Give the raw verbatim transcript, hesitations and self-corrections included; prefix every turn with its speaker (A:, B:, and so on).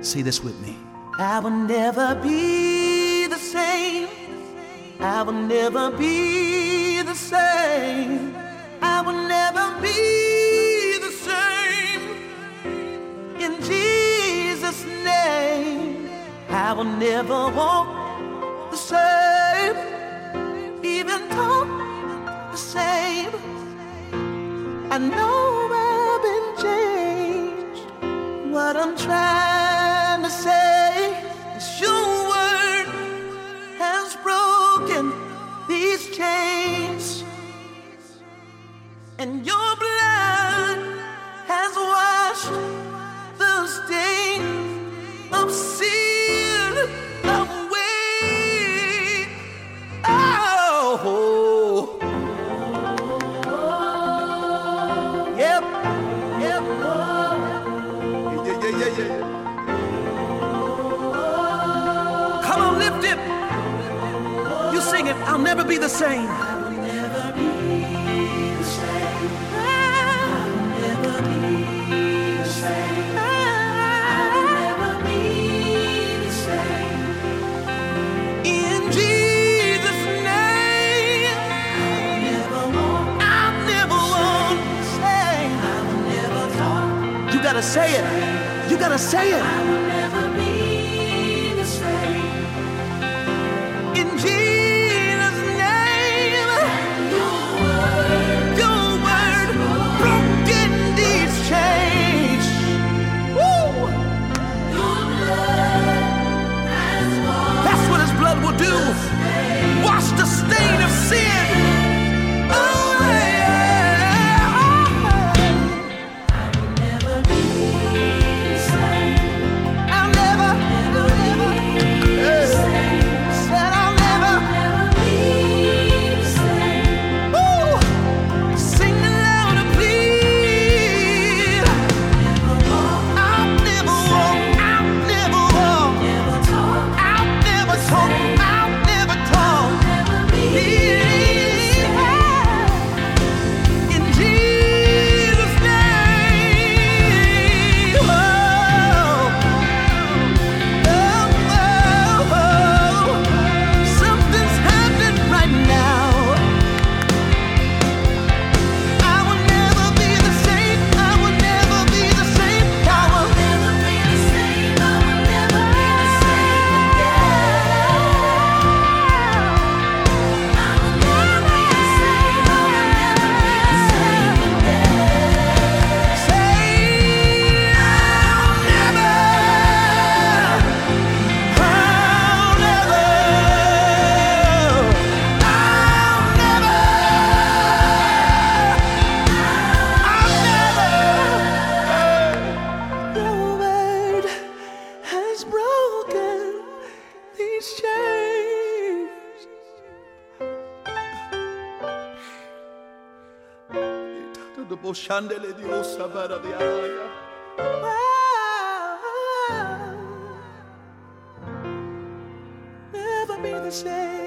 A: Say this with me.
B: I will never be the same. I will never be the same. I will never be the same. In Jesus' name, I will never walk the same, even talk the same. I know I've been changed. What I'm trying to say is your word has broken these chains, and your blood has washed the stain of sin away. Oh, yep, yep. Yeah, yeah, yeah, yeah. Come on, lift it. You sing it. I'll never be the same. I will never be the same. I'll never be the same. I'll never be the same. In Jesus' name, I'll never walk. I'll never walk the same. I will never talk. You gotta say it. You gotta say it. I will never be the same. In Jesus' name, your word, your word, broken these chains. Woo! Your blood has washed. That's what His blood will do. Wash the stain of sin. Oh yeah. I will never be the same. I'll never, I'll never be the same. Said I'll never, never be the same. Woo! Sing it louder, please. I'll never walk, I'll never walk, never talk, I'll never talk, I'll never talk, never be in Jesus' name. Oh, oh, oh, something's happening right now. I will never be the same. I will never be the same. I will never be the same. I will never be the same again. I will never be the same. I will never be the same again. Say, I'll never, I'll never, I'll never, I'll never. Your word has broken these chains. Wow. Never be the same.